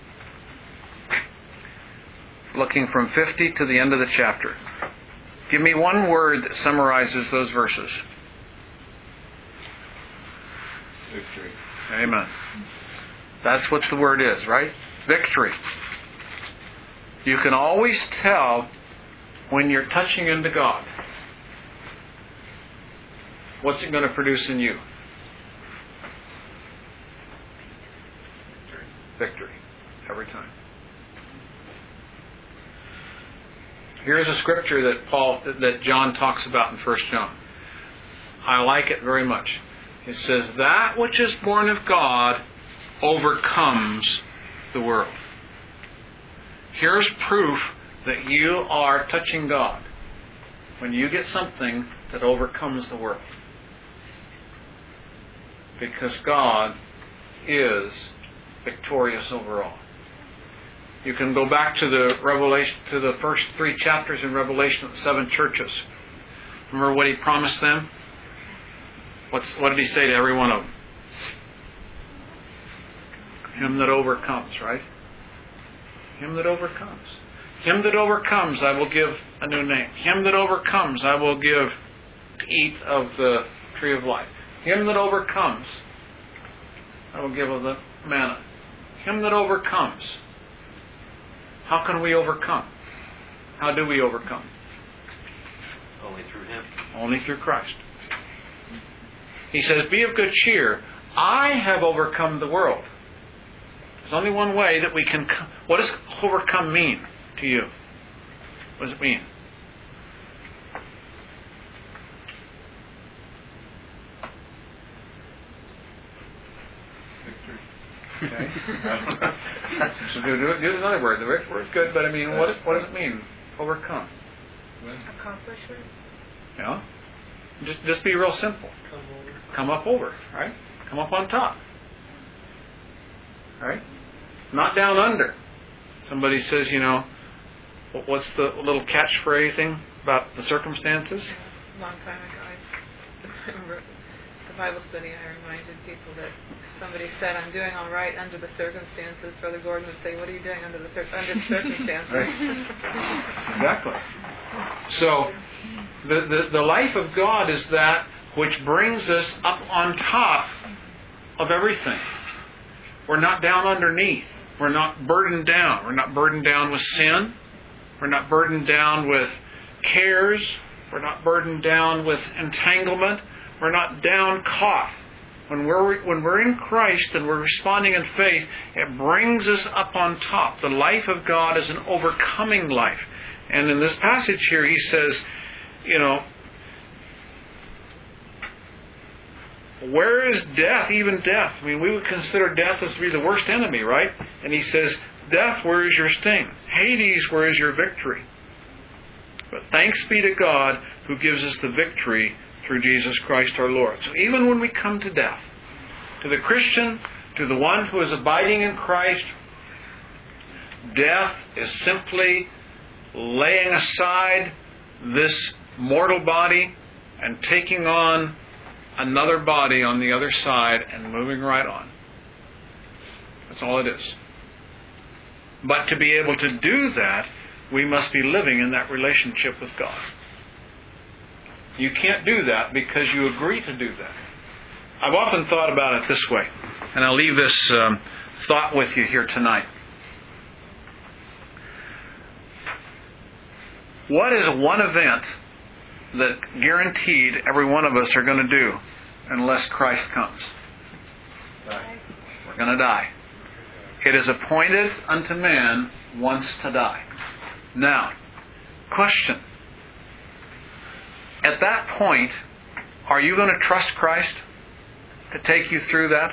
Looking from fifty to the end of the chapter. Give me one word that summarizes those verses. Victory. Amen. That's what the word is, right? Victory. You can always tell when you're touching into God. What's it going to produce in you? Victory. Every time. Here's a scripture that Paul, that John talks about in First John. I like it very much. It says, that which is born of God overcomes the world. Here's proof that you are touching God. When you get something that overcomes the world. because God is victorious over all. You can go back to the Revelation, to the first three chapters in Revelation of the seven churches. Remember what He promised them? What's, what did He say to every one of them? Him that overcomes, right? Him that overcomes. Him that overcomes, I will give a new name. Him that overcomes, I will give to eat of the tree of life. Him that overcomes, I will give of the manna. Him that overcomes. How can we overcome? How do we overcome? Only through Him. Only through Christ. He says, be of good cheer. I have overcome the world. There's only one way that we can... What does overcome mean to you? What does it mean? Okay. So do, do, do another word. The word's good, but I mean, what, what does it mean? Overcome. Accomplishment. Yeah. Just, just be real simple. Come over. Come up over, right? Come up on top. Right? Not down under. Somebody says, you know, what's the little catchphrase thing about the circumstances? A long time ago, I remember the Bible study, I reminded people that if somebody said, I'm doing all right under the circumstances, Brother Gordon would say, what are you doing under the, under the circumstances? Right. Exactly. So, the, the, the life of God is that which brings us up on top of everything. We're not down underneath. We're not burdened down. We're not burdened down with sin. We're not burdened down with cares. We're not burdened down with entanglement. We're not down caught. When we're, when we're in Christ and we're responding in faith, it brings us up on top. The life of God is an overcoming life. And in this passage here, he says, you know, where is death, even death? I mean, we would consider death as to be the worst enemy, right? And he says, death, where is your sting? Hades, where is your victory? But thanks be to God who gives us the victory through Jesus Christ our Lord. So even when we come to death, to the Christian, to the one who is abiding in Christ, death is simply laying aside this mortal body and taking on another body on the other side and moving right on. That's all it is. But to be able to do that, we must be living in that relationship with God. You can't do that because you agree to do that. I've often thought about it this way, and I'll leave this um, thought with you here tonight. What is one event that guaranteed every one of us are going to do unless Christ comes? Die. We're going to die. It is appointed unto man once to die. Now, question. At that point, are you going to trust Christ to take you through that?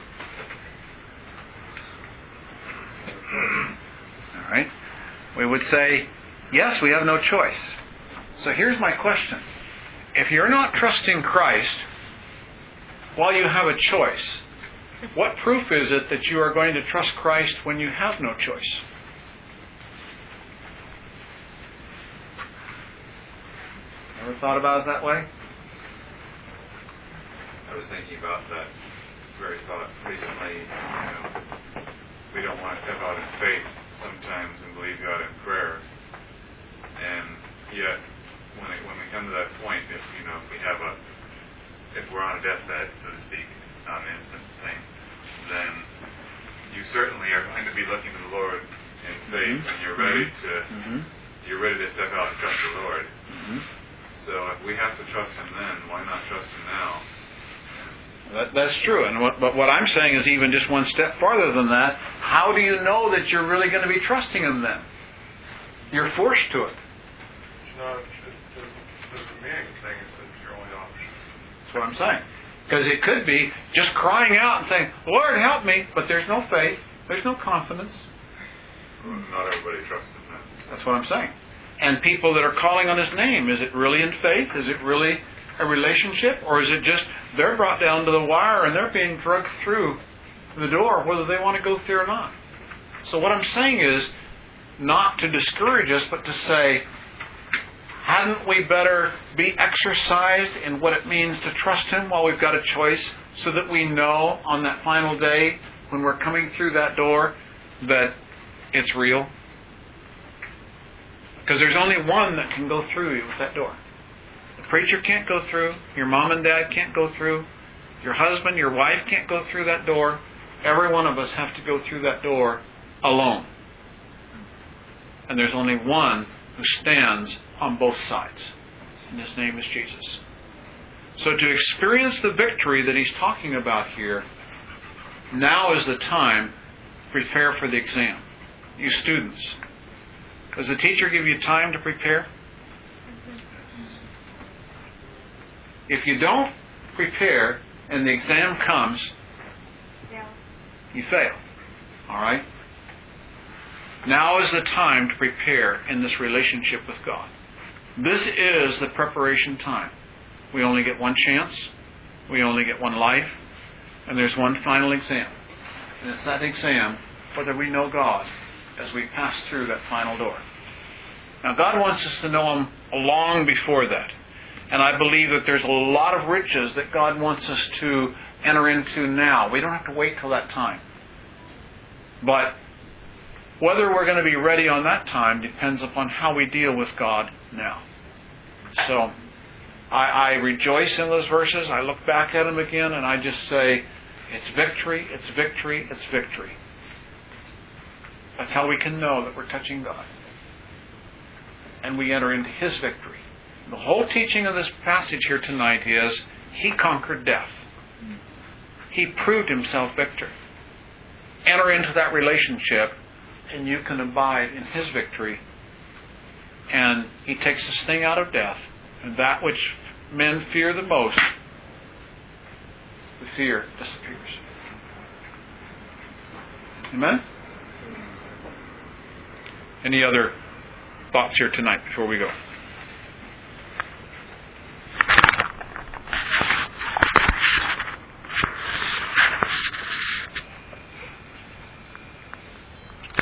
All right. We would say, yes, we have no choice. So here's my question. If you're not trusting Christ while you have a choice, what proof is it that you are going to trust Christ when you have no choice? Ever thought about it that way? I was thinking about that very thought recently. You know, we don't want to step out in faith sometimes and believe God in prayer, and yet when it, when we come to that point, if you know, if we have a, if we're on a deathbed, so to speak, it's not an instant thing, then you certainly are going to be looking to the Lord in faith, mm-hmm. and you're ready to, mm-hmm. you're ready to step out and trust the Lord. Mm-hmm. So if we have to trust Him then, why not trust Him now? That, that's true. And what, but what I'm saying is even just one step farther than that. How do you know that you're really going to be trusting Him then? You're forced to it. It's not, it doesn't, doesn't mean anything if it's your only option. That's what I'm saying. Because it could be just crying out and saying, Lord, help me, but there's no faith, there's no confidence. Well, not everybody trusts Him then. That's what I'm saying. And people that are calling on His name, is it really in faith? Is it really a relationship? Or is it just they're brought down to the wire and they're being drugged through the door whether they want to go through or not. So what I'm saying is not to discourage us, but to say, hadn't we better be exercised in what it means to trust Him while we've got a choice, so that we know on that final day when we're coming through that door that it's real? Because there's only one that can go through you with that door. The preacher can't go through. Your mom and dad can't go through. Your husband, your wife can't go through that door. Every one of us have to go through that door alone. And there's only one who stands on both sides. And His name is Jesus. So to experience the victory that He's talking about here, now is the time to prepare for the exam. You students, does the teacher give you time to prepare? If you don't prepare and the exam comes, Yeah. you fail. All right? Now is the time to prepare in this relationship with God. This is the preparation time. We only get one chance. We only get one life. And there's one final exam. And it's that exam whether we know God as we pass through that final door. Now, God wants us to know Him long before that. And I believe that there's a lot of riches that God wants us to enter into now. We don't have to wait till that time. But whether we're going to be ready on that time depends upon how we deal with God now. So, I, I rejoice in those verses. I look back at them again and I just say, it's victory, it's victory, it's victory. That's how we can know that we're touching God. And we enter into His victory. The whole teaching of this passage here tonight is He conquered death. He proved Himself victor. Enter into that relationship and you can abide in His victory. And He takes the sting out of death. And that which men fear the most, the fear disappears. Amen? Any other thoughts here tonight before we go?